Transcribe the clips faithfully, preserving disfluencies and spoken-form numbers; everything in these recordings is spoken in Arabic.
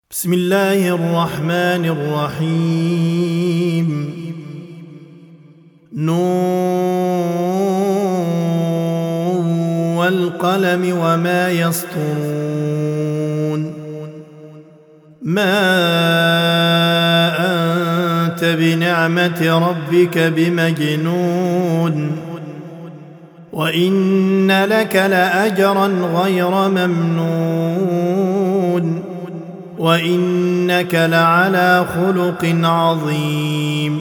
بسم الله الرحمن الرحيم نون والقلم وما يسطرون ما أنت بنعمة ربك بمجنون وإن لك لأجرا غير ممنون وإنك لعلى خلق عظيم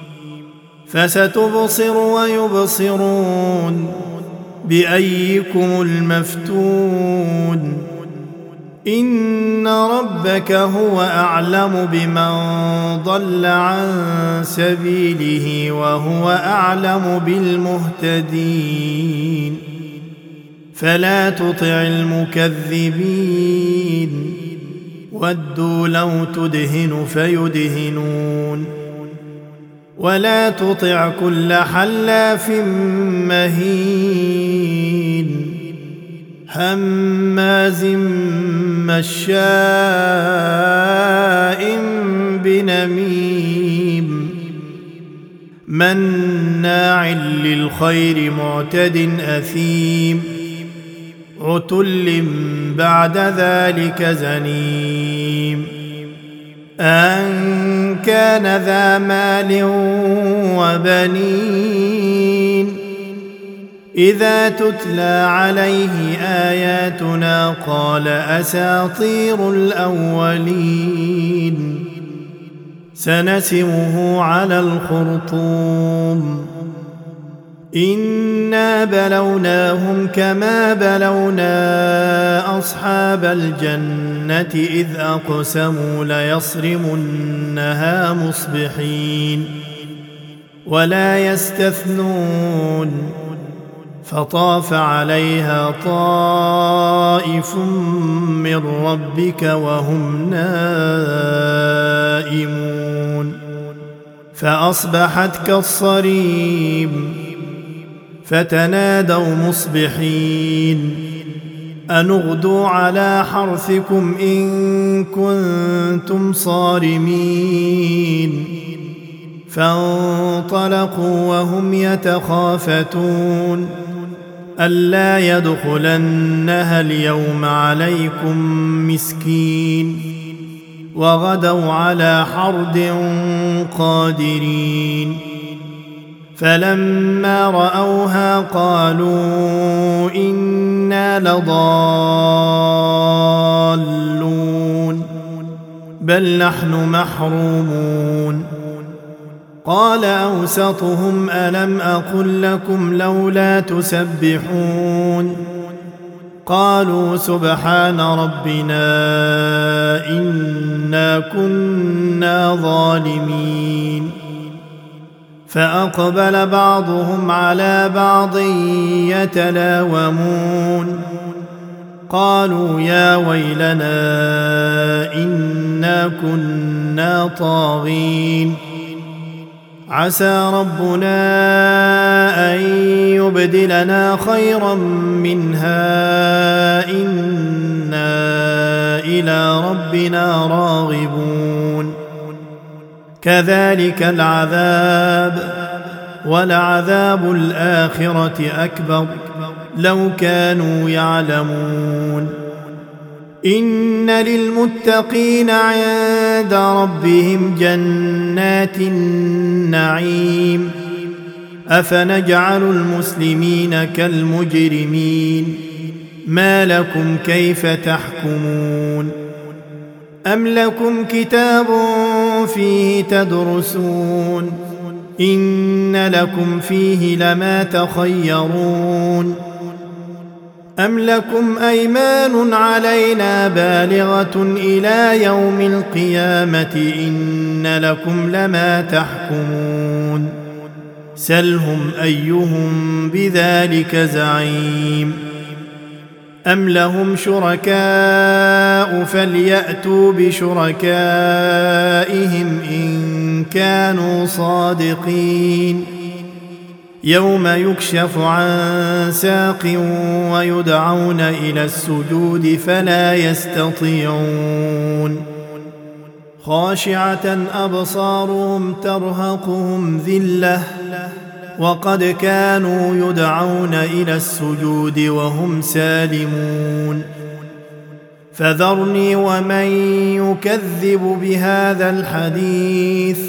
فستبصر ويبصرون بأيكم المفتون إن ربك هو أعلم بمن ضل عن سبيله وهو أعلم بالمهتدين فلا تطع المكذبين ودوا لو تدهن فيدهنون ولا تطع كل حلاف مهين هماز مشاء بنميم مناع للخير معتد أثيم عتل بعد ذلك زنيم أن كان ذا مال وبنين إذا تتلى عليه آياتنا قال أساطير الأولين سنسمه على الخرطوم إنا بلوناهم كما بلونا أصحاب الجنة إذ أقسموا ليصرمنها مصبحين ولا يستثنون فطاف عليها طائف من ربك وهم نائمون فأصبحت كالصريم فتنادوا مصبحين أن اغدوا على حرثكم إن كنتم صارمين فانطلقوا وهم يتخافتون ألا يدخلنها اليوم عليكم مسكين وغدوا على حرد قادرين فلما رأوها قالوا إنا لضالون بل نحن محرومون قال أوسطهم ألم أقل لكم لولا تسبحون قالوا سبحان ربنا إنا كنا ظالمين فأقبل بعضهم على بعض يتلاومون قالوا يا ويلنا إنا كنا طاغين عسى ربنا أن يبدلنا خيرا منها إنا إلى ربنا راغبون كذلك العذاب ولعذاب الآخرة أكبر لو كانوا يعلمون إن للمتقين عند ربهم جنات النعيم أفنجعل المسلمين كالمجرمين ما لكم كيف تحكمون أم لكم كتاب فيه تدرسون إن لكم فيه لما تخيرون أم لكم أيمان علينا بالغة إلى يوم القيامة إن لكم لما تحكمون سلهم أيهم بذلك زعيم أم لهم شركاء فليأتوا بشركائهم إن كانوا صادقين يوم يكشف عن ساق ويدعون إلى السجود فلا يستطيعون خاشعة أبصارهم ترهقهم ذلة وقد كانوا يدعون إلى السجود وهم سالمون فذرني ومن يكذب بهذا الحديث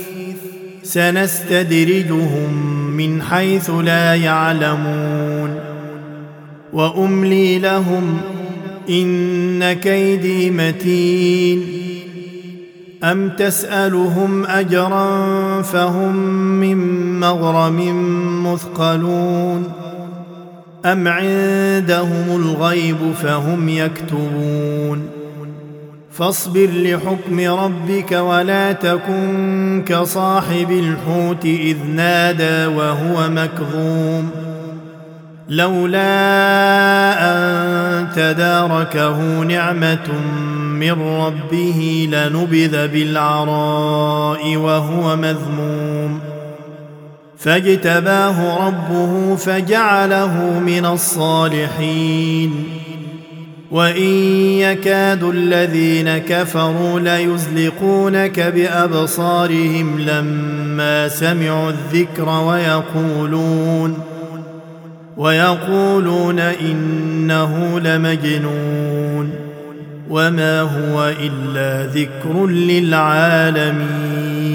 سنستدرجهم من حيث لا يعلمون وأملي لهم إن كيدي متين أم تسألهم أجرا فهم من مغرم مثقلون أم عندهم الغيب فهم يكتبون فاصبر لحكم ربك ولا تكن كصاحب الحوت إذ نادى وهو مكظوم لولا أن تداركه نعمة من ربه لنبذ بالعراء وهو مذموم فاجتباه ربه فجعله من الصالحين وإن يكاد الذين كفروا ليزلقونك بأبصارهم لما سمعوا الذكر ويقولون ويقولون إنه لمجنون وما هو إلا ذكر للعالمين